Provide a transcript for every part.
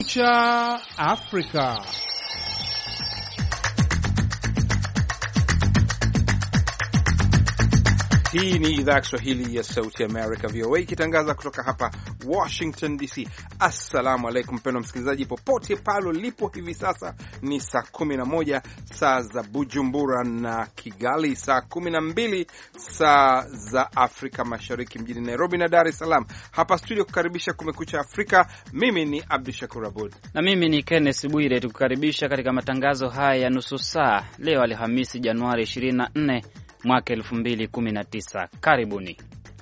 Cha Afrika. Hii ni idhaa ya Kiswahili ya Sauti America, VOA, ikitangaza kutoka hapa Washington DC. Assalamu alaikum mpendwa msikilizaji, popote pale ulipo. Hivi sasa ni saa 11 saa za Bujumbura na Kigali, saa 12 saa za Afrika Mashariki, mjini Nairobi na Dar es Salaam. Hapa studio kukaribisha Kumekucha Afrika, mimi ni Abdu Shakur Abud na mimi ni Kenneth Bwire, tukukaribisha katika matangazo haya ya nusu saa leo Alhamisi Januari 24 mwaka 2019. Karibuni.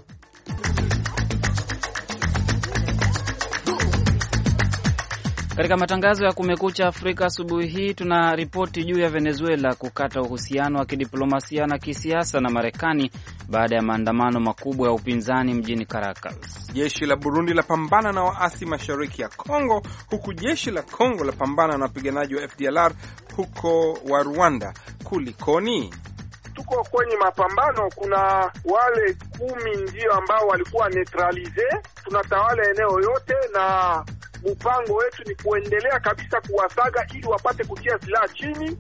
Katika matangazo ya Kumekucha Afrika asubuhi hii tuna ripoti juu ya Venezuela kukata uhusiano wa kidiplomasia na kisiasa na Marekani baada ya maandamano makubwa ya upinzani mjini Caracas. Jeshi la Burundi la pambana na waasi mashariki ya Kongo, huku jeshi la Kongo la pambana na wapiganaji wa FDLR huko wa Rwanda. Kulikoni? Tuko kwenye mapambano, kuna wale 10 ndio ambao walikuwa neutralize. Tunatawala eneo yote na mpango wetu ni kuendelea kabisa kuwasaga ili wapate kutia silaha chini.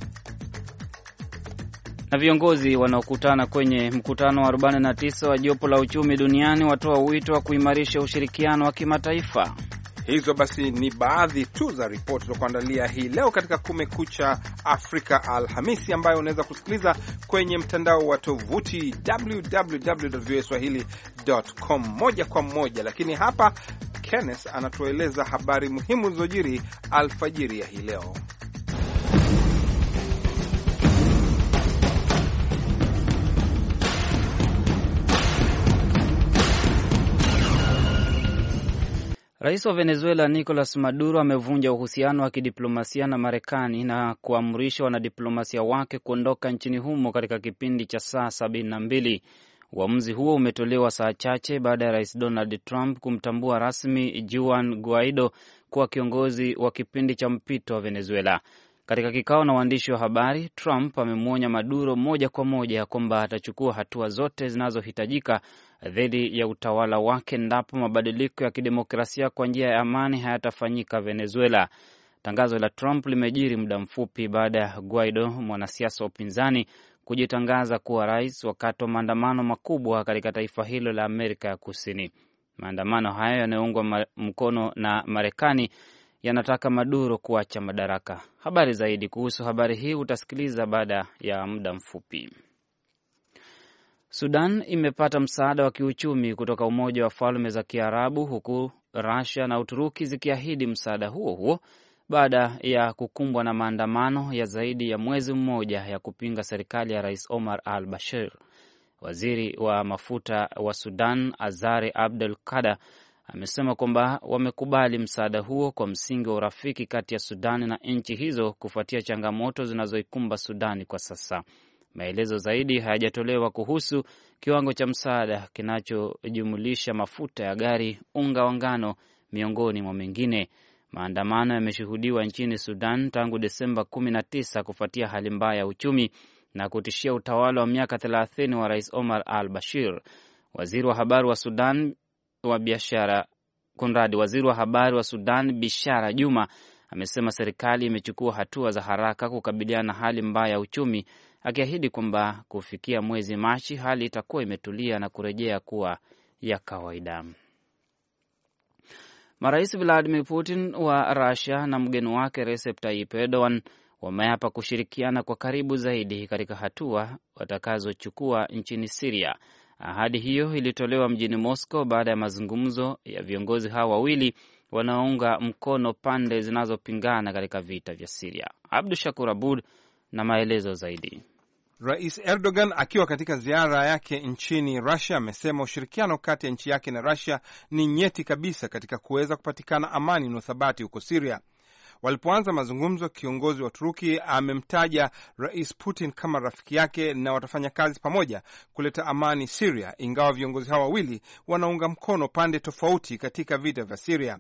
Na viongozi wanaokutana kwenye mkutano wa 49 wa jopo la uchumi duniani watoa wito wa kuimarisha ushirikiano wa kimataifa. Hizo basi ni baadhi tu za ripoti za kuandalia hii leo katika Kumekucha Afrika Alhamisi, ambayo unaweza kusikiliza kwenye mtandao wa tovuti www.voaswahili.com moja kwa moja. Lakini hapa Kenneth anatueleza habari muhimu zilizojiri alfajiri ya hii leo. Rais wa Venezuela Nicolas Maduro amevunja uhusiano wa kidiplomasia na Marekani na kuamrisha wanadiplomasia wake kuondoka nchini humo katika kipindi cha saa 72. Uamuzi huo umetolewa saa chache baada ya Rais Donald Trump kumtambua rasmi Juan Guaido kuwa kiongozi wa kipindi cha mpito wa Venezuela. Katika kikao na waandishi wa habari, Trump amemwonya Maduro moja kwa moja kwamba atachukua hatua zote zinazohitajika dhidi ya utawala wake endapo mabadiliko ya kidemokrasia kwa njia ya amani hayatafanyika Venezuela. Tangazo la Trump limejiri muda mfupi baada ya Guaido, mwanasiasa wa upinzani, kujitangaza kuwa rais wakati wa maandamano makubwa katika taifa hilo la Amerika ya Kusini. Maandamano hayo yanayoungwa mkono na Marekani yanataka Maduro kuacha madaraka. Habari zaidi kuhusu habari hii utasikiliza baada ya muda mfupi. Sudan imepata msaada wa kiuchumi kutoka Umoja wa Falme za Kiarabu, huku Russia na Uturuki zikiahidi msaada huo huo baada ya kukumbwa na maandamano ya zaidi ya mwezi mmoja ya kupinga serikali ya Rais Omar al-Bashir. Waziri wa mafuta wa Sudan, Azari Abdel Kada, amesema kwamba wamekubali msaada huo kwa msingi wa urafiki kati ya Sudan na nchi hizo kufuatia changamoto zinazoikumba Sudani kwa sasa. Maelezo zaidi hayajatolewa kuhusu kiwango cha msaada kinachojumulisha mafuta ya gari, unga wa ngano, miongoni mwa mengine. Maandamano yameshuhudiwa nchini Sudan tangu Desemba 19 kufuatia hali mbaya ya uchumi na kutishia utawala wa miaka 30 wa Rais Omar al-Bashir. Waziri wa habari wa Sudan Bishara Juma amesema serikali imechukua hatua za haraka kukabiliana na hali mbaya ya uchumi, akiahidi kwamba kufikia mwezi Machi hali itakuwa imetulia na kurejea kuwa ya kawaida. Marais Vladimir Putin wa Russia na mgeni wake Recep Tayyip Erdogan wameapa kushirikiana kwa karibu zaidi katika hatua watakazochukua nchini Syria. Ahadi hiyo ilitolewa mjini Moscow baada ya mazungumzo ya viongozi hao wawili wanaounga mkono pande zinazopingana katika vita vya Syria. Abdu Shakur Abud na maelezo zaidi. Rais Erdogan akiwa katika ziara yake nchini Russia amesema ushirikiano kati ya nchi yake na Russia ni nyeti kabisa katika kuweza kupatikana amani na uthabati huko Syria. Walipoanza mazungumzo, kiongozi wa Turuki amemtaja Rais Putin kama rafiki yake na watafanya kazi pamoja kuleta amani Syria, ingawa viongozi hawa wawili wanaunga mkono pande tofauti katika vita vya Syria.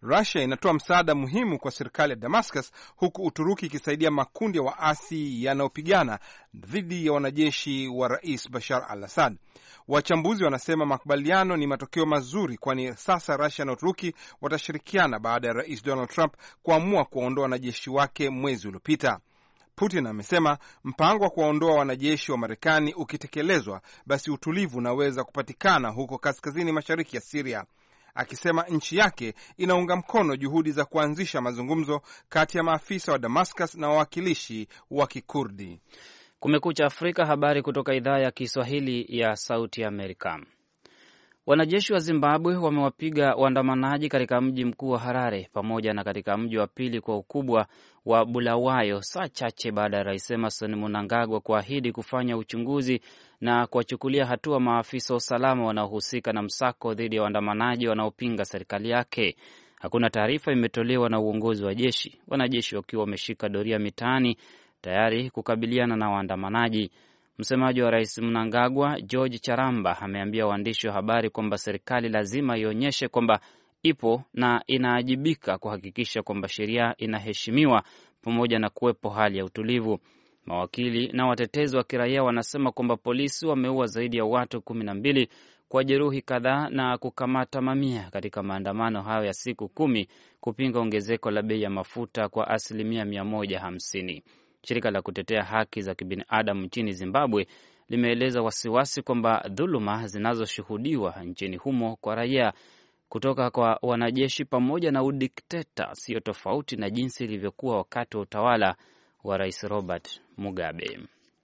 Russia inatoa msaada muhimu kwa serikali ya Damascus, huku Uturuki ikisaidia makundi ya waasi yanayopigana dhidi ya wanajeshi wa Rais Bashar al-Assad. Wachambuzi wanasema makubaliano ni matokeo mazuri, kwani sasa Russia na Uturuki watashirikiana baada ya Rais Donald Trump kuamua kuwaondoa wanajeshi wake mwezi uliopita. Putin amesema mpango wa kuwaondoa wanajeshi wa Marekani ukitekelezwa, basi utulivu unaweza kupatikana huko kaskazini mashariki ya Syria, akisema nchi yake inaunga mkono juhudi za kuanzisha mazungumzo kati ya maafisa wa Damascus na wawakilishi wa Kikurdi. Kumekucha Afrika, habari kutoka idhaa ya Kiswahili ya Sauti ya Amerika. Wanajeshi wa Zimbabwe wamewapiga waandamanaji katika mji mkuu wa Harare pamoja na katika mji wa pili kwa ukubwa wa Bulawayo, saa chache baada ya Rais Emmerson Mnangagwa kuahidi kufanya uchunguzi na kuwachukulia hatua maafisa wa usalama wanaohusika na msako dhidi ya waandamanaji wanaopinga serikali yake. Hakuna taarifa imetolewa na uongozi wa jeshi, wanajeshi wakiwa wameshika doria mitaani tayari kukabiliana na waandamanaji. Msemaji wa Rais Mnangagwa, George Charamba, ameambia waandishi wa habari kwamba serikali lazima ionyeshe kwamba ipo na inaajibika kuhakikisha kwamba sheria inaheshimiwa pamoja na kuwepo hali ya utulivu. Mawakili na watetezi wa kiraia wanasema kwamba polisi wameua zaidi ya watu 12, kwa jeruhi kadhaa na kukamata mamia katika maandamano hayo ya siku 10 kupinga ongezeko la bei ya mafuta kwa 150%. Shirika la kutetea haki za kibinadamu nchini Zimbabwe limeeleza wasiwasi kwamba dhuluma zinazoshuhudiwa nchini humo kwa raia kutoka kwa wanajeshi pamoja na udikteta sio tofauti na jinsi ilivyokuwa wakati wa utawala wa Rais Robert Mugabe.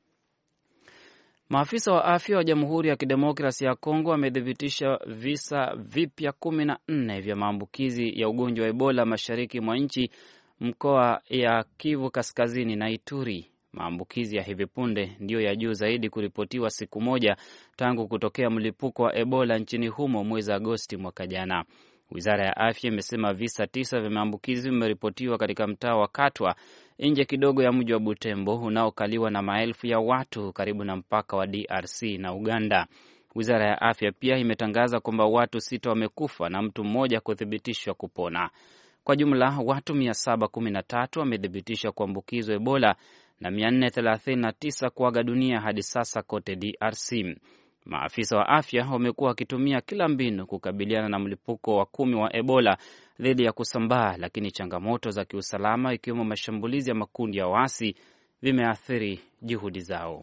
Maafisa wa afya wa Jamhuri ya Kidemokrasia ya Kongo wamethibitisha visa vipya 14 vya maambukizi ya ugonjwa wa Ebola mashariki mwa nchi, mkoa ya Kivu Kaskazini na Ituri. Maambukizi ya hivi punde ndiyo ya juu zaidi kuripotiwa siku moja tangu kutokea mlipuko wa Ebola nchini humo mwezi Agosti mwaka jana. Wizara ya Afya imesema visa 9 vya maambukizi vimeripotiwa katika mtaa wa Katwa, nje kidogo ya mji wa Butembo unaokaliwa na maelfu ya watu karibu na mpaka wa DRC na Uganda. Wizara ya Afya pia imetangaza kwamba watu 6 wamekufa na mtu mmoja kuthibitishwa kupona. Kwa jumla watu 713 wamethibitishwa kuambukizwa Ebola na 439 kuaga dunia hadi sasa kote DRC. Maafisa wa afya wamekuwa wakitumia kila mbinu kukabiliana na mlipuko wa 10 wa Ebola dhidi ya kusambaa, lakini changamoto za kiusalama ikiwemo mashambulizi ya makundi ya waasi vimeathiri juhudi zao.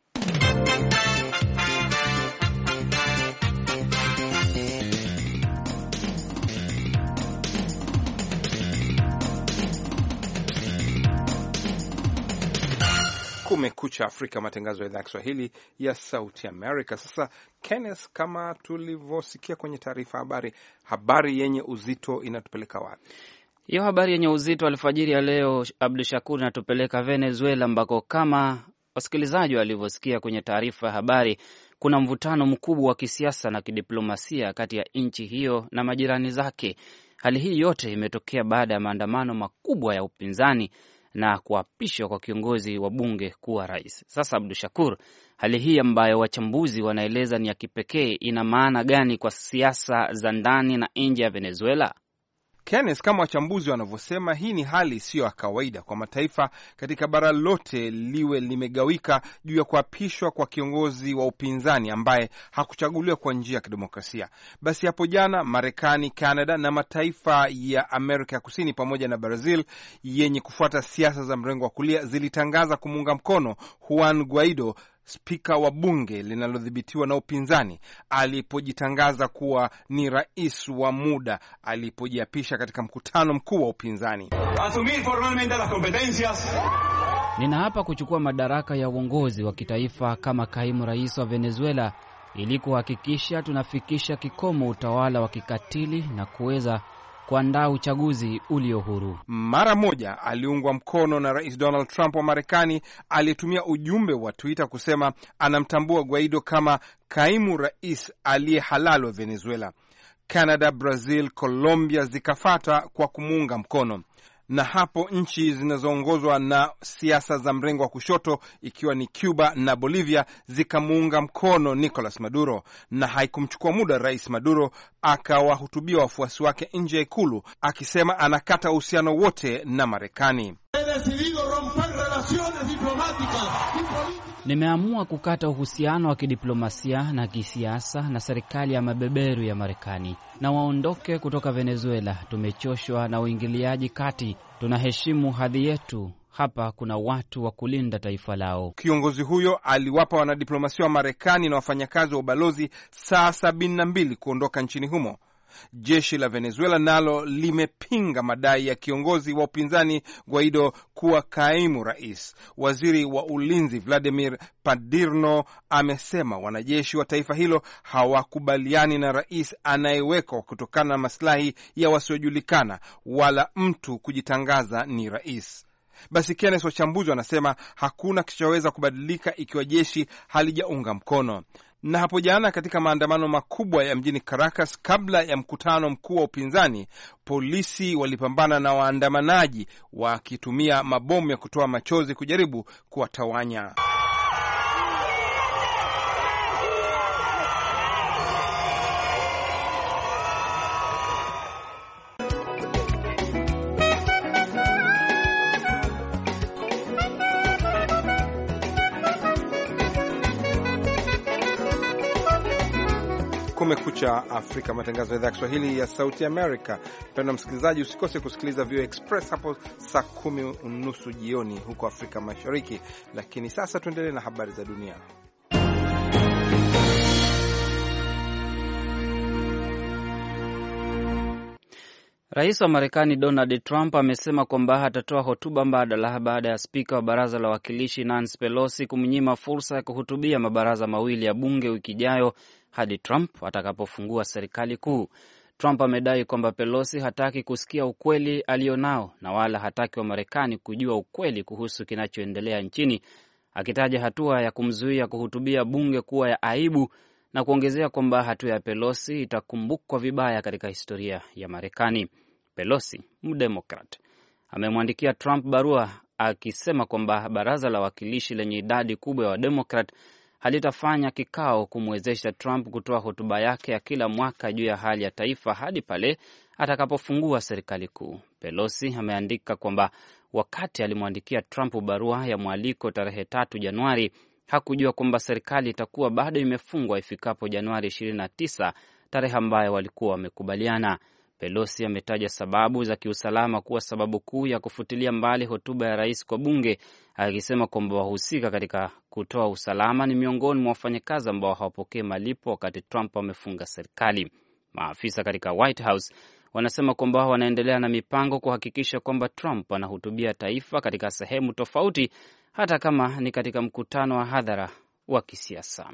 Kumekucha Afrika, matangazo ya idhaa ya Kiswahili ya Sauti Amerika. Sasa Kenneth, kama tulivyosikia kwenye taarifa habari, habari yenye uzito inatupeleka wapi? Hiyo habari yenye uzito alfajiri ya leo, Abdu Shakur, inatupeleka Venezuela, ambako kama wasikilizaji walivyosikia kwenye taarifa ya habari, kuna mvutano mkubwa wa kisiasa na kidiplomasia kati ya nchi hiyo na majirani zake. Hali hii yote imetokea baada ya maandamano makubwa ya upinzani na kuapishwa kwa kiongozi wa bunge kuwa rais. Sasa Abdu Shakur, hali hii ambayo wachambuzi wanaeleza ni ya kipekee, ina maana gani kwa siasa za ndani na nje ya Venezuela? Kenneth, kama wachambuzi wanavyosema, hii ni hali isiyo ya kawaida kwa mataifa katika bara lote liwe limegawika juu ya kuapishwa kwa kiongozi wa upinzani ambaye hakuchaguliwa kwa njia ya kidemokrasia. Basi hapo jana Marekani, Canada na mataifa ya Amerika ya Kusini pamoja na Brazil yenye kufuata siasa za mrengo wa kulia zilitangaza kumuunga mkono Juan Guaido, spika wa bunge linalodhibitiwa na upinzani, alipojitangaza kuwa ni rais wa muda alipojiapisha katika mkutano mkuu wa upinzani. Ninaapa kuchukua madaraka ya uongozi wa kitaifa kama kaimu rais wa Venezuela ili kuhakikisha tunafikisha kikomo utawala wa kikatili na kuweza kuandaa uchaguzi ulio huru. Mara moja aliungwa mkono na Rais Donald Trump wa Marekani, aliyetumia ujumbe wa Twitter kusema anamtambua Guaido kama kaimu rais aliye halali wa Venezuela. Canada, Brazil, Colombia zikafata kwa kumuunga mkono. Na hapo nchi zinazoongozwa na siasa za mrengo wa kushoto ikiwa ni Cuba na Bolivia zikamuunga mkono Nicolas Maduro, na haikumchukua muda Rais Maduro akawahutubia wafuasi wake nje ya ikulu akisema anakata uhusiano wote na Marekani. Nimeamua kukata uhusiano wa kidiplomasia na kisiasa na serikali ya mabeberu ya Marekani, na waondoke kutoka Venezuela. Tumechoshwa na uingiliaji kati. Tunaheshimu hadhi yetu. Hapa kuna watu wa kulinda taifa lao. Kiongozi huyo aliwapa wanadiplomasia wa Marekani na wafanyakazi wa ubalozi saa 72 kuondoka nchini humo. Jeshi la Venezuela nalo limepinga madai ya kiongozi wa upinzani Guaido kuwa kaimu rais. Waziri wa ulinzi Vladimir Padrino amesema wanajeshi wa taifa hilo hawakubaliani na rais anayewekwa kutokana na maslahi ya wasiojulikana wala mtu kujitangaza ni rais. Basi Kenneth, wachambuzi wanasema hakuna kichoweza kubadilika ikiwa jeshi halijaunga mkono. Na hapo jana katika maandamano makubwa ya mjini Caracas kabla ya mkutano mkuu wa upinzani, polisi walipambana na waandamanaji wakitumia mabomu ya kutoa machozi kujaribu kuwatawanya. Kumekucha Afrika, matangazo ya idhaa ya Kiswahili ya Sauti Amerika. Mpendwa msikilizaji, usikose kusikiliza VOA Express hapo saa 10:30 jioni huko Afrika Mashariki. Lakini sasa tuendelee na habari za dunia. Rais wa Marekani Donald Trump amesema kwamba atatoa hotuba mbadala baada ya spika wa baraza la wawakilishi Nancy Pelosi kumnyima fursa ya kuhutubia mabaraza mawili ya bunge wiki ijayo hadi Trump atakapofungua serikali kuu. Trump amedai kwamba Pelosi hataki kusikia ukweli alionao na wala hataki wa Marekani kujua ukweli kuhusu kinachoendelea nchini, akitaja hatua ya kumzuia kuhutubia bunge kuwa ya aibu na kuongezea kwamba hatua ya Pelosi itakumbukwa vibaya katika historia ya Marekani. Pelosi, mdemokrat, amemwandikia Trump barua akisema kwamba baraza la wawakilishi lenye idadi kubwa ya wademokrat halitafanya kikao kumwezesha Trump kutoa hotuba yake ya kila mwaka juu ya hali ya taifa hadi pale atakapofungua serikali kuu. Pelosi ameandika kwamba wakati alimwandikia Trump barua ya mwaliko tarehe 3 Januari, hakujua kwamba serikali itakuwa bado imefungwa ifikapo Januari 29, tarehe ambayo walikuwa wamekubaliana. Pelosi ametaja sababu za kiusalama kuwa sababu kuu ya kufutilia mbali hotuba ya rais kwa bunge, akisema kwamba wahusika katika kutoa usalama ni miongoni mwa wafanyakazi ambao hawapokee malipo wakati Trump amefunga serikali. Maafisa katika White House wanasema kwamba wanaendelea na mipango kuhakikisha kwamba Trump anahutubia taifa katika sehemu tofauti, hata kama ni katika mkutano wa hadhara wa kisiasa.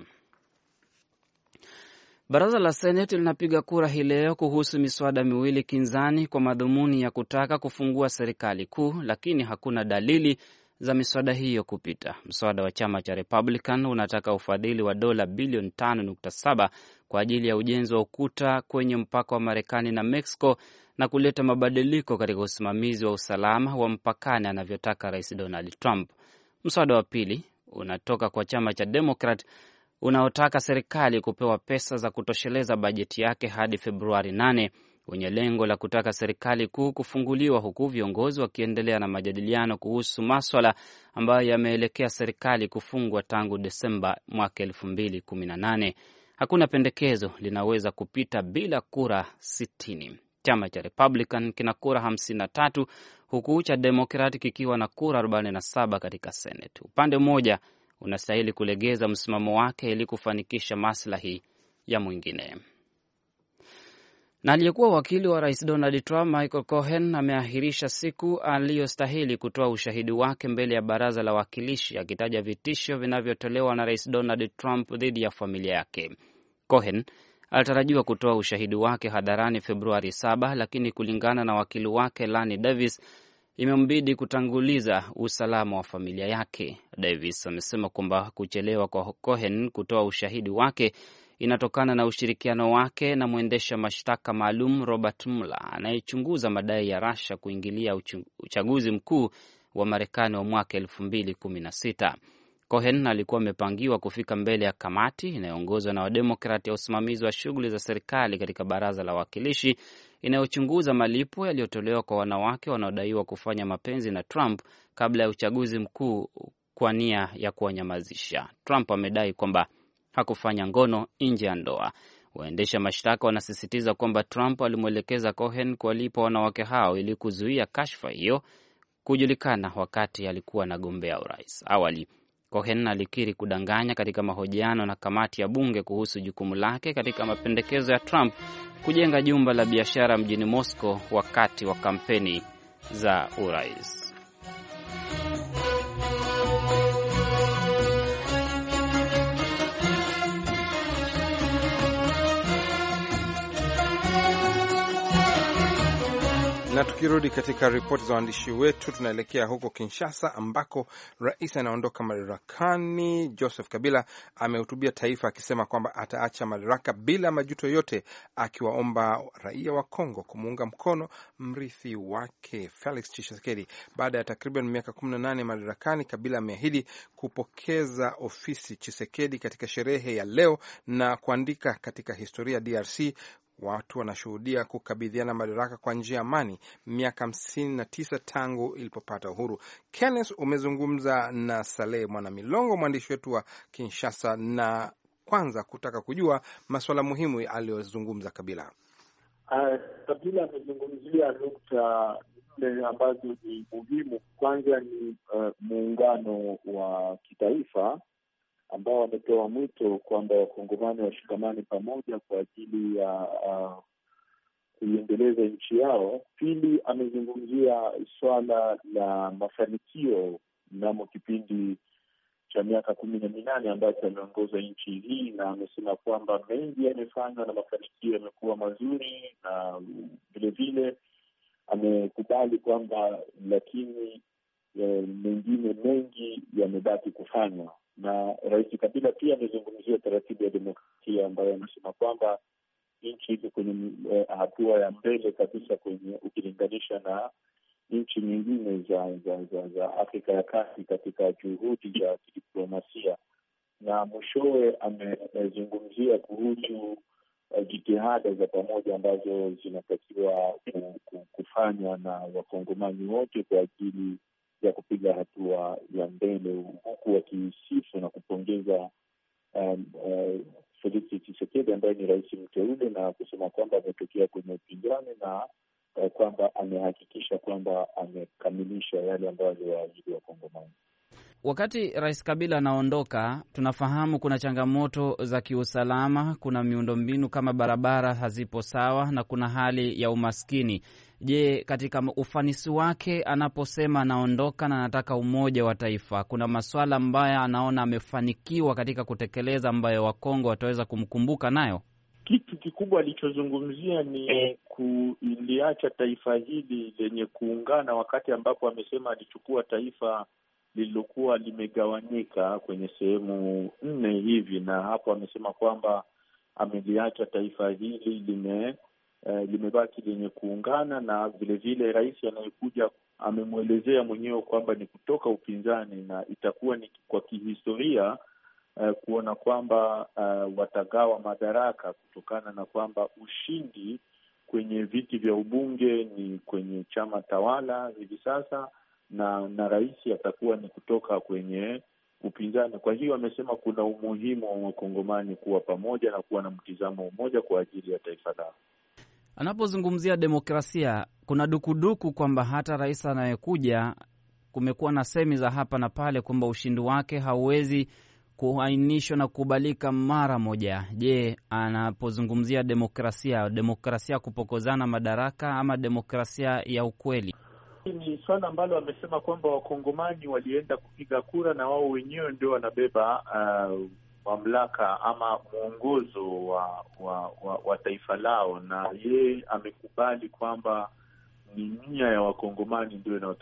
Baraza la Seneti linapiga kura hii leo kuhusu miswada miwili kinzani kwa madhumuni ya kutaka kufungua serikali kuu, lakini hakuna dalili za miswada hiyo kupita. Mswada wa chama cha Republican unataka ufadhili wa dola bilioni 5.7 kwa ajili ya ujenzi wa ukuta kwenye mpaka wa Marekani na Mexico na kuleta mabadiliko katika usimamizi wa usalama wa mpakani anavyotaka Rais Donald Trump. Mswada wa pili unatoka kwa chama cha Democrat unaotaka serikali kupewa pesa za kutosheleza bajeti yake hadi Februari 8, wenye lengo la kutaka serikali kuu kufunguliwa, huku viongozi wakiendelea na majadiliano kuhusu maswala ambayo yameelekea serikali kufungwa tangu Desemba mwaka 2018. Hakuna pendekezo linaweza kupita bila kura 60. Chama cha Republican kina kura 53 huku cha Democrat kikiwa na kura 47 katika Senate. Upande mmoja unastahili kulegeza msimamo wake ili kufanikisha maslahi ya mwingine. Na aliyekuwa wakili wa Rais Donald Trump Michael Cohen ameahirisha siku aliyostahili kutoa ushahidi wake mbele ya baraza la wawakilishi, akitaja vitisho vinavyotolewa na Rais Donald Trump dhidi ya familia yake. Cohen alitarajiwa kutoa ushahidi wake hadharani Februari 7, lakini kulingana na wakili wake Lanny Davis, imembidi kutanguliza usalama wa familia yake. Davis amesema kwamba kuchelewa kwa Cohen kutoa ushahidi wake inatokana na ushirikiano wake na mwendesha mashtaka maalum Robert Mueller anayechunguza madai ya Russia kuingilia uchaguzi mkuu wa Marekani wa mwaka 2016. Cohen alikuwa amepangiwa kufika mbele ya kamati inayoongozwa na Wademokrati ya usimamizi wa shughuli za serikali katika baraza la wawakilishi inayochunguza malipo yaliyotolewa kwa wanawake wanaodaiwa kufanya mapenzi na Trump kabla ya uchaguzi mkuu kwa nia ya kuwanyamazisha. Trump amedai kwamba hakufanya ngono nje ya ndoa. Waendesha mashtaka wanasisitiza kwamba Trump alimwelekeza Cohen kuwalipa wanawake hao ili kuzuia kashfa hiyo kujulikana wakati alikuwa anagombea urais. Awali, Cohen alikiri kudanganya katika mahojiano na kamati ya bunge kuhusu jukumu lake katika mapendekezo ya Trump kujenga jumba la biashara mjini Moscow wakati wa kampeni za urais. Na tukirudi katika ripoti za waandishi wetu, tunaelekea huko Kinshasa ambako rais anaondoka madarakani Joseph Kabila amehutubia taifa akisema kwamba ataacha madaraka bila majuto yote, akiwaomba raia wa Kongo kumuunga mkono mrithi wake Felix Tshisekedi. Baada ya takriban miaka 18 madarakani, Kabila ameahidi kupokeza ofisi Tshisekedi katika sherehe ya leo na kuandika katika historia DRC. Watu wanashuhudia kukabidhiana madaraka kwa njia ya amani miaka 59 tangu ilipopata uhuru. Kenneth, umezungumza na Saleh Mwanamilongo, mwandishi wetu wa Kinshasa, na kwanza kutaka kujua masuala muhimu aliyozungumza Kabila. Kabila amezungumzia nukta nne ambazo ni muhimu. Kwanza ni muungano wa kitaifa ambao wametoa mwito kwamba wakongomani washikamani pamoja kwa ajili ya kuiendeleza nchi yao. Pili, amezungumzia swala la mafanikio mnamo kipindi cha miaka 18 ambacho ameongoza nchi hii, na amesema kwamba mengi yamefanywa na mafanikio yamekuwa mazuri, na vilevile amekubali kwamba lakini mengine mengi yamebaki kufanywa. Na Rais Kabila pia amezungumzia taratibu ya demokrasia ambayo anasema kwamba nchi iko kwenye hatua ya mbele kabisa kwenye ukilinganisha na nchi nyingine za Afrika ya Kati katika juhudi za kidiplomasia. Na mwishowe amezungumzia kuhusu jitihada za pamoja ambazo zinatakiwa kufanywa na wakongomani wote kwa ajili ya kupiga hatua ya mbele, huku wakisifu na kupongeza Felix Tshisekedi ambaye ni rais mteule, na kusema kwamba ametokea kwenye upinzani na kwamba amehakikisha kwamba amekamilisha yale ambayo aliwaahidi wakongomani. Wakati Rais Kabila anaondoka, tunafahamu kuna changamoto za kiusalama, kuna miundombinu kama barabara hazipo sawa, na kuna hali ya umaskini. Je, katika ufanisi wake anaposema anaondoka na anataka umoja wa taifa, kuna masuala ambayo anaona amefanikiwa katika kutekeleza ambayo Wakongo wataweza kumkumbuka nayo? Kitu kikubwa alichozungumzia ni kuliacha taifa hili lenye kuungana, wakati ambapo amesema alichukua taifa lililokuwa limegawanyika kwenye sehemu 4 hivi, na hapo amesema kwamba ameliacha taifa hili limebaki lenye kuungana. Na vilevile rais anayekuja amemwelezea mwenyewe kwamba ni kutoka upinzani, na itakuwa ni kwa kihistoria kuona kwamba watagawa madaraka, kutokana na kwamba ushindi kwenye viti vya ubunge ni kwenye chama tawala hivi sasa, na rais atakuwa ni kutoka kwenye upinzani. Kwa hiyo amesema kuna umuhimu wa wakongomani kuwa pamoja na kuwa na mtizamo mmoja kwa ajili ya taifa lao. Anapozungumzia demokrasia, kuna dukuduku kwamba hata rais anayekuja, kumekuwa na semi za hapa na pale kwamba ushindi wake hauwezi kuainishwa na kukubalika mara moja. Je, anapozungumzia demokrasia kupokozana madaraka ama demokrasia ya ukweli? Ni swala ambalo amesema kwamba wakongomani walienda kupiga kura na wao wenyewe ndio wanabeba mamlaka ama mwongozo wa taifa lao, na yeye amekubali kwamba ni nia ya wakongomani ndio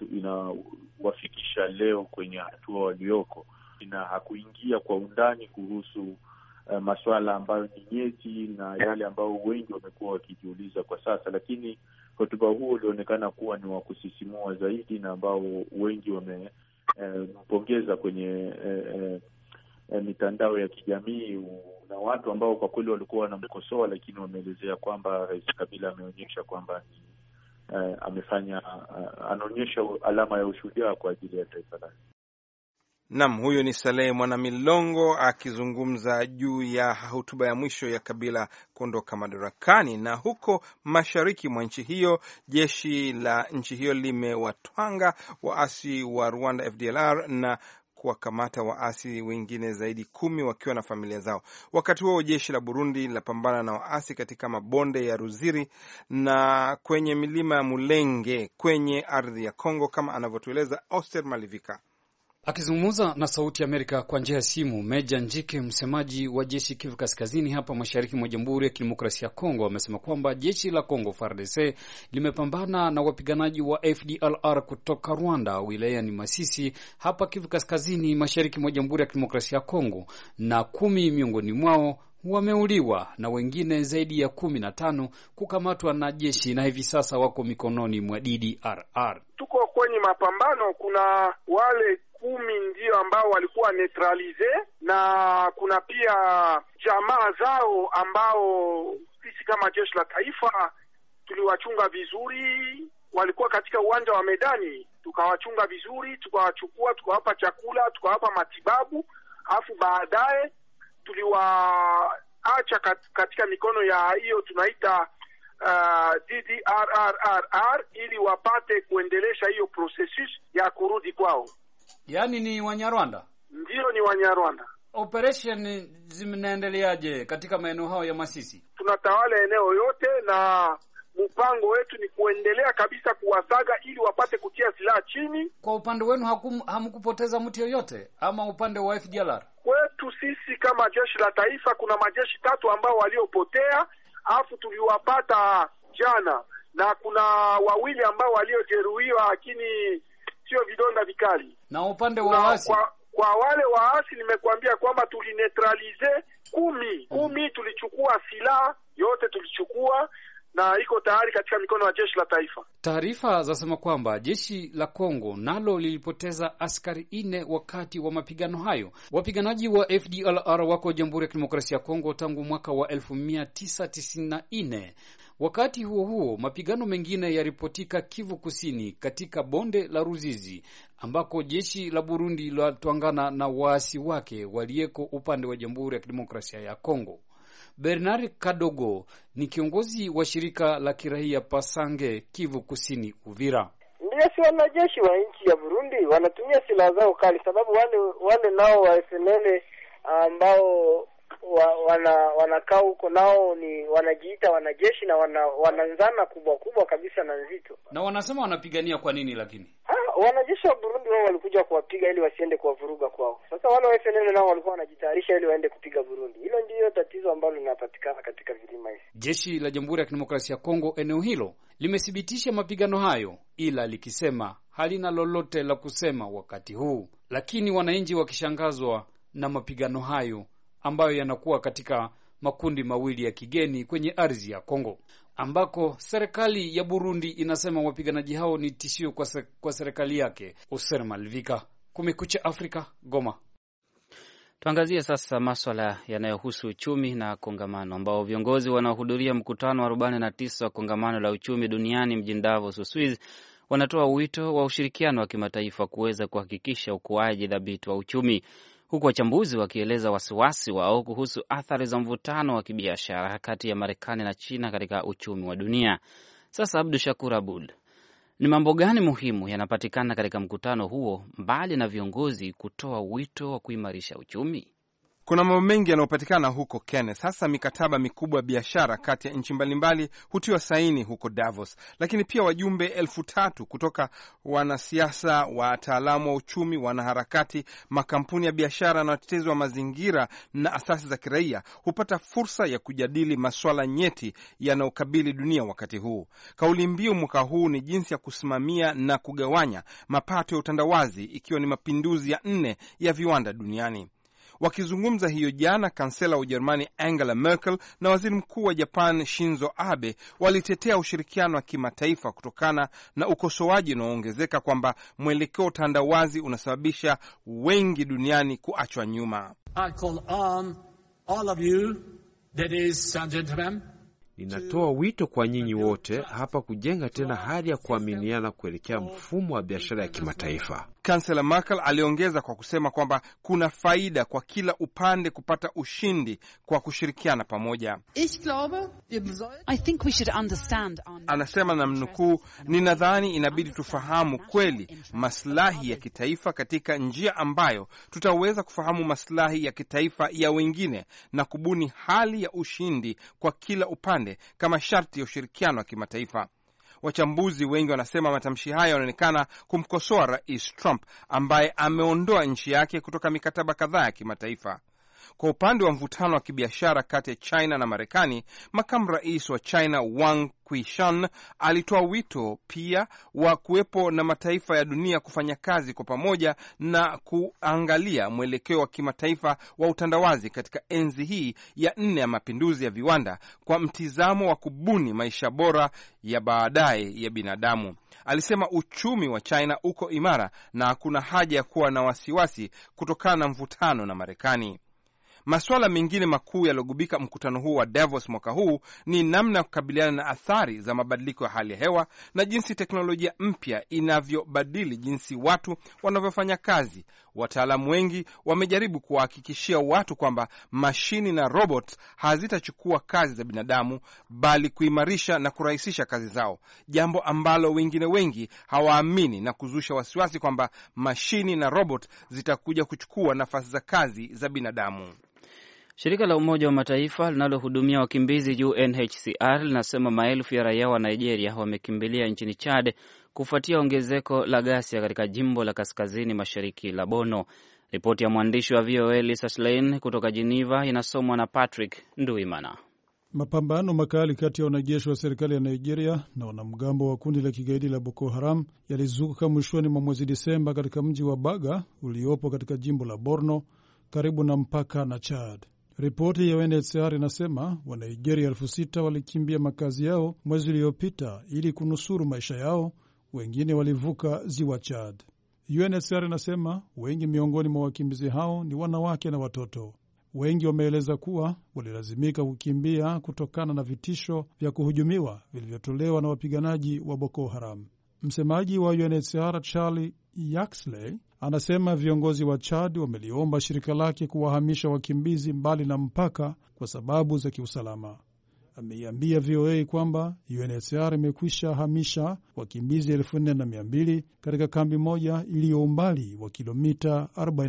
inawafikisha leo kwenye hatua walioko, na hakuingia kwa undani kuhusu masuala ambayo ni nyeti na yale ambayo wengi wamekuwa wakijiuliza kwa sasa, lakini hotuba huo ulionekana kuwa ni wa kusisimua zaidi na ambao wengi wamempongeza kwenye mitandao ya kijamii, na watu ambao kwa kweli walikuwa wanamkosoa, lakini wameelezea kwamba Rais Kabila ameonyesha kwamba anaonyesha alama ya ushujaa kwa ajili ya taifa lake. Naam, huyo ni Saleh Mwanamilongo akizungumza juu ya hotuba ya mwisho ya Kabila kuondoka madarakani. Na huko mashariki mwa nchi hiyo, jeshi la nchi hiyo limewatwanga waasi wa Rwanda FDLR na kuwakamata waasi wengine zaidi 10 wakiwa na familia zao. Wakati huo jeshi la Burundi linapambana na waasi katika mabonde ya Ruziri na kwenye milima ya Mulenge kwenye ardhi ya Kongo, kama anavyotueleza Oster Malivika. Akizungumza na Sauti ya Amerika kwa njia ya simu, Meja Njike, msemaji wa jeshi Kivu Kaskazini hapa mashariki mwa Jamhuri ya Kidemokrasia ya Kongo, amesema kwamba jeshi la Kongo FARDC limepambana na wapiganaji wa FDLR kutoka Rwanda wilayani Masisi hapa Kivu Kaskazini mashariki mwa Jamhuri ya Kidemokrasia ya Kongo, na 10 miongoni mwao wameuliwa na wengine zaidi ya 15 kukamatwa na jeshi na hivi sasa wako mikononi mwa DDRR. Tuko kwenye mapambano, kuna wale 10 ndio ambao walikuwa neutralize, na kuna pia jamaa zao ambao sisi kama jeshi la taifa tuliwachunga vizuri. Walikuwa katika uwanja wa medani, tukawachunga vizuri, tukawachukua, tukawapa chakula, tukawapa matibabu, afu baadaye tuliwaacha katika mikono ya hiyo tunaita DDRR ili wapate kuendelesha hiyo processus ya kurudi kwao. Yaani ni Wanyarwanda? Ndio, ni Wanyarwanda. Operation zinaendeleaje katika maeneo hayo ya Masisi? Tunatawala eneo yote na mpango wetu ni kuendelea kabisa kuwasaga ili wapate kutia silaha chini. Kwa upande wenu hamkupoteza mtu yoyote ama upande wa FDLR? Kwetu sisi kama jeshi la taifa kuna majeshi 3 ambao waliopotea, afu tuliwapata jana, na kuna 2 ambao waliojeruhiwa lakini sio vidonda vikali. Na upande wa waasi? Kwa wale waasi nimekuambia kwamba tulineutralize 10 tulichukua silaha yote tulichukua na iko tayari katika mikono ya jeshi la taifa. Taarifa zasema kwamba jeshi la Kongo nalo lilipoteza askari 4 wakati wa mapigano hayo. Wapiganaji wa FDLR wako Jamhuri ya Kidemokrasia ya Kongo tangu mwaka wa 1994. Wakati huo huo, mapigano mengine yaripotika Kivu Kusini katika bonde la Ruzizi ambako jeshi la Burundi latwangana na waasi wake walieko upande wa Jamhuri ya Kidemokrasia ya Kongo. Bernard Kadogo ni kiongozi wa shirika la kiraia Pasange Kivu Kusini Uvira. Ndio, si wanajeshi wa nchi ya Burundi wanatumia silaha zao kali, sababu wale nao wa FNL ambao wanakaa huko nao ni wanajiita wanajeshi na wananzana kubwa kabisa na nzito. Na wanasema wanapigania kwa nini lakini? Wanajeshi wa Burundi wao walikuja kuwapiga ili wasiende kuwavuruga kwao. Sasa wale wa FNL nao walikuwa wanajitayarisha ili waende kupiga Burundi. Hilo ndio tatizo ambalo linapatikana katika vilima hivi. Jeshi la Jamhuri ya Kidemokrasia ya Kongo eneo hilo limethibitisha mapigano hayo, ila likisema halina lolote la kusema wakati huu. Lakini wananchi wakishangazwa na mapigano hayo ambayo yanakuwa katika makundi mawili ya kigeni kwenye ardhi ya Kongo, ambako serikali ya Burundi inasema wapiganaji hao ni tishio kwa serikali yake. Oser Malvika, Kumekucha Afrika, Goma. Tuangazie sasa maswala yanayohusu uchumi na kongamano, ambao viongozi wanaohudhuria mkutano wa 49 wa kongamano la uchumi duniani mjini Davos, Uswizi, wanatoa wito wa ushirikiano wa kimataifa kuweza kuhakikisha ukuaji dhabiti wa uchumi, huku wachambuzi wakieleza wasiwasi wao kuhusu athari za mvutano wa kibiashara kati ya Marekani na China katika uchumi wa dunia. Sasa Abdu Shakur Abud, ni mambo gani muhimu yanapatikana katika mkutano huo mbali na viongozi kutoa wito wa kuimarisha uchumi? Kuna mambo mengi yanayopatikana huko Kenneth. Sasa mikataba mikubwa ya biashara kati ya nchi mbalimbali hutiwa saini huko Davos, lakini pia wajumbe 3,000 kutoka wanasiasa, wataalamu wa uchumi, wanaharakati, makampuni ya biashara na watetezi wa mazingira na asasi za kiraia hupata fursa ya kujadili masuala nyeti yanayokabili dunia wakati huu. Kauli mbiu mwaka huu ni jinsi ya kusimamia na kugawanya mapato ya utandawazi, ikiwa ni mapinduzi ya 4 ya viwanda duniani. Wakizungumza hiyo jana, kansela wa Ujerumani Angela Merkel na waziri mkuu wa Japan Shinzo Abe walitetea ushirikiano wa kimataifa kutokana na ukosoaji unaoongezeka kwamba mwelekeo utandawazi unasababisha wengi duniani kuachwa nyuma. I call on all of you, ladies and gentlemen, ninatoa wito kwa nyinyi wote hapa kujenga tena hali ya kuaminiana kuelekea mfumo wa biashara ya kimataifa. Kansela Merkel aliongeza kwa kusema kwamba kuna faida kwa kila upande kupata ushindi kwa kushirikiana pamoja. Anasema na mnukuu, ninadhani inabidi tufahamu kweli maslahi ya kitaifa katika njia ambayo tutaweza kufahamu maslahi ya kitaifa ya wengine na kubuni hali ya ushindi kwa kila upande kama sharti ya ushirikiano wa kimataifa. Wachambuzi wengi wanasema matamshi haya yanaonekana kumkosoa Rais Trump ambaye ameondoa nchi yake kutoka mikataba kadhaa ya kimataifa. Kwa upande wa mvutano wa kibiashara kati ya China na Marekani, makamu rais wa China Wang Qishan alitoa wito pia wa kuwepo na mataifa ya dunia kufanya kazi kwa pamoja na kuangalia mwelekeo wa kimataifa wa utandawazi katika enzi hii ya 4 ya mapinduzi ya viwanda kwa mtizamo wa kubuni maisha bora ya baadaye ya binadamu. Alisema uchumi wa China uko imara na hakuna haja ya kuwa na wasiwasi kutokana na mvutano na Marekani. Masuala mengine makuu yaliyogubika mkutano huu wa Davos mwaka huu ni namna ya kukabiliana na athari za mabadiliko ya hali ya hewa na jinsi teknolojia mpya inavyobadili jinsi watu wanavyofanya kazi. Wataalamu wengi wamejaribu kuwahakikishia watu kwamba mashini na robot hazitachukua kazi za binadamu, bali kuimarisha na kurahisisha kazi zao, jambo ambalo wengine wengi hawaamini na kuzusha wasiwasi kwamba mashini na robot zitakuja kuchukua nafasi za kazi za binadamu. Shirika la Umoja wa Mataifa linalohudumia wakimbizi UNHCR linasema maelfu ya raia wa Nigeria wamekimbilia nchini Chad kufuatia ongezeko la ghasia katika jimbo la kaskazini mashariki la Borno. Ripoti ya mwandishi wa VOA Lisa Schlein kutoka Geneva inasomwa na Patrick Nduimana. Mapambano makali kati ya wanajeshi wa serikali ya Nigeria na wanamgambo wa kundi la kigaidi la Boko Haram yalizuka mwishoni mwa mwezi Disemba katika mji wa Baga uliopo katika jimbo la Borno karibu na mpaka na Chad. Ripoti ya UNHCR inasema Wanigeria 6,000 walikimbia makazi yao mwezi uliopita ili kunusuru maisha yao. Wengine walivuka ziwa Chad. UNHCR inasema wengi miongoni mwa wakimbizi hao ni wanawake na watoto. Wengi wameeleza kuwa walilazimika kukimbia kutokana na vitisho vya kuhujumiwa vilivyotolewa na wapiganaji wa Boko Haram. Msemaji wa UNHCR Charlie Yaxley anasema viongozi wa Chad wameliomba shirika lake kuwahamisha wakimbizi mbali na mpaka kwa sababu za kiusalama. Ameiambia VOA kwamba UNHCR imekwisha hamisha wakimbizi 4,200 katika kambi moja iliyo umbali wa kilomita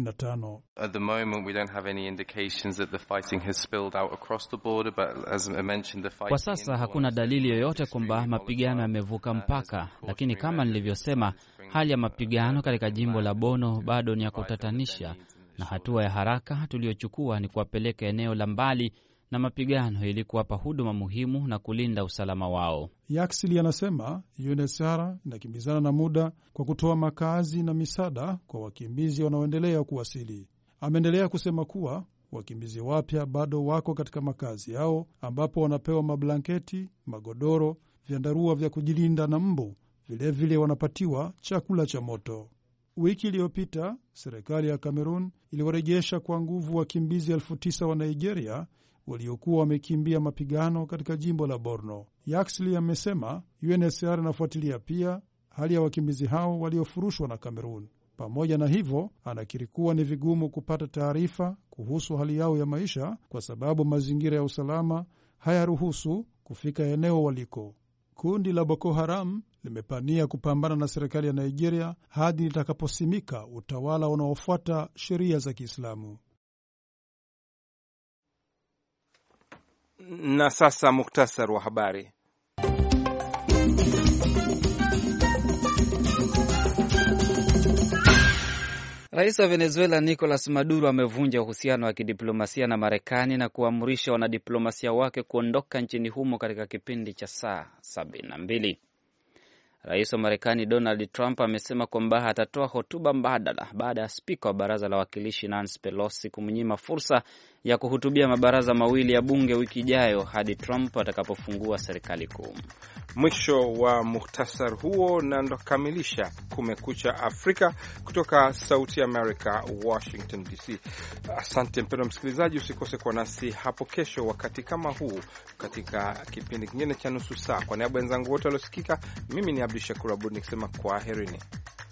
45. At the moment we don't have any indications that the fighting has spilled out across the border, but as I mentioned the fighting. Kwa sasa hakuna dalili yoyote kwamba mapigano yamevuka mpaka, lakini kama nilivyosema, hali ya mapigano katika jimbo la Borno bado ni ya kutatanisha, na hatua ya haraka tuliyochukua ni kuwapeleka eneo la mbali na mapigano ili kuwapa huduma muhimu na kulinda usalama wao. Yaxili anasema UNHCR inakimbizana na muda kwa kutoa makazi na misaada kwa wakimbizi wanaoendelea kuwasili. Ameendelea kusema kuwa wakimbizi wapya bado wako katika makazi yao ambapo wanapewa mablanketi, magodoro, vyandarua vya kujilinda na mbu. Vilevile wanapatiwa chakula cha moto. Wiki iliyopita serikali ya Cameroon iliwarejesha kwa nguvu wakimbizi 9,000 wa Nigeria waliokuwa wamekimbia mapigano katika jimbo la Borno. Yaxley amesema UNHCR inafuatilia pia hali ya wakimbizi hao waliofurushwa na Cameroon. Pamoja na hivyo, anakiri kuwa ni vigumu kupata taarifa kuhusu hali yao ya maisha kwa sababu mazingira ya usalama hayaruhusu kufika eneo waliko. Kundi la Boko Haram limepania kupambana na serikali ya Nigeria hadi litakaposimika utawala unaofuata sheria za Kiislamu. Na sasa muktasar wa habari. Rais wa Venezuela Nicolas Maduro amevunja uhusiano wa kidiplomasia na Marekani na kuamrisha wanadiplomasia wake kuondoka nchini humo katika kipindi cha saa 72. Rais wa Marekani Donald Trump amesema kwamba atatoa hotuba mbadala baada ya spika wa baraza la wawakilishi Nancy Pelosi kumnyima fursa ya kuhutubia mabaraza mawili ya bunge wiki ijayo hadi Trump atakapofungua serikali kuu. Mwisho wa muhtasar huo, na ndo kamilisha Kumekucha Afrika kutoka Sauti America, Washington DC. Asante mpendwa msikilizaji, usikose kwa nasi hapo kesho wakati kama huu katika kipindi kingine cha nusu saa. Kwa niaba ya wenzangu wote waliosikika, mimi ni Abdul Shakur Abud nikisema kwaherini.